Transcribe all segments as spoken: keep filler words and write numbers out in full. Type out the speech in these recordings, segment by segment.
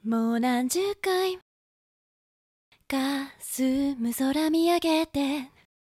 もう何十回か澄む空見上げて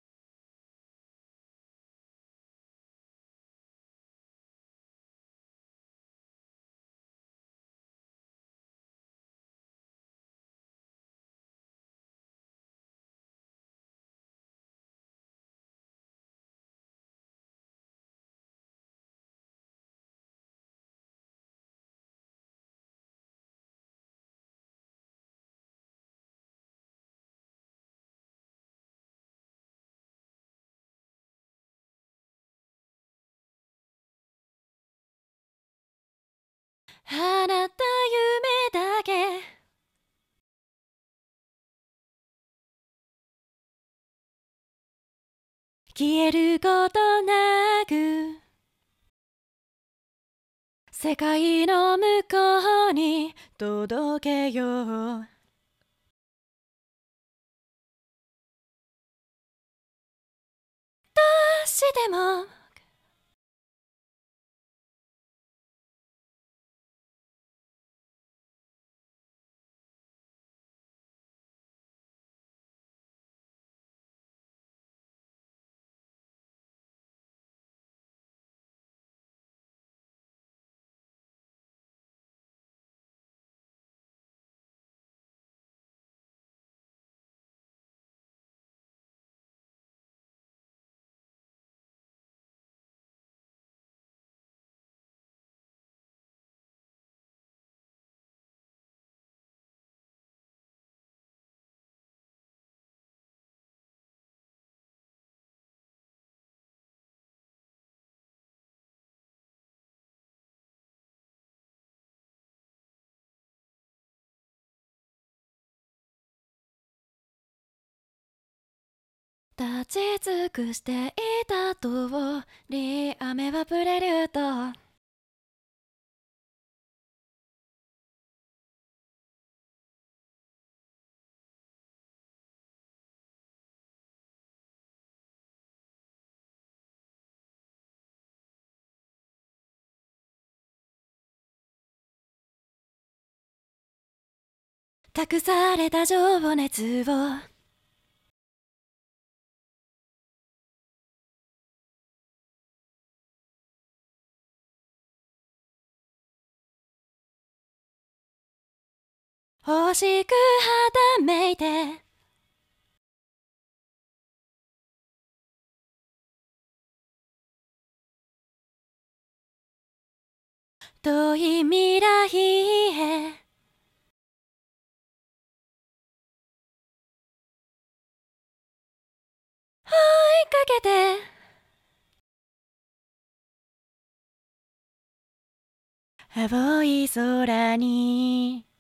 放った夢だけ消えることなく世界の向こうに届けよう。どうしても立ち尽くしていた通り雨はプレリュード託された情熱を欲しくはためいて遠い未来へ追いかけて青い空に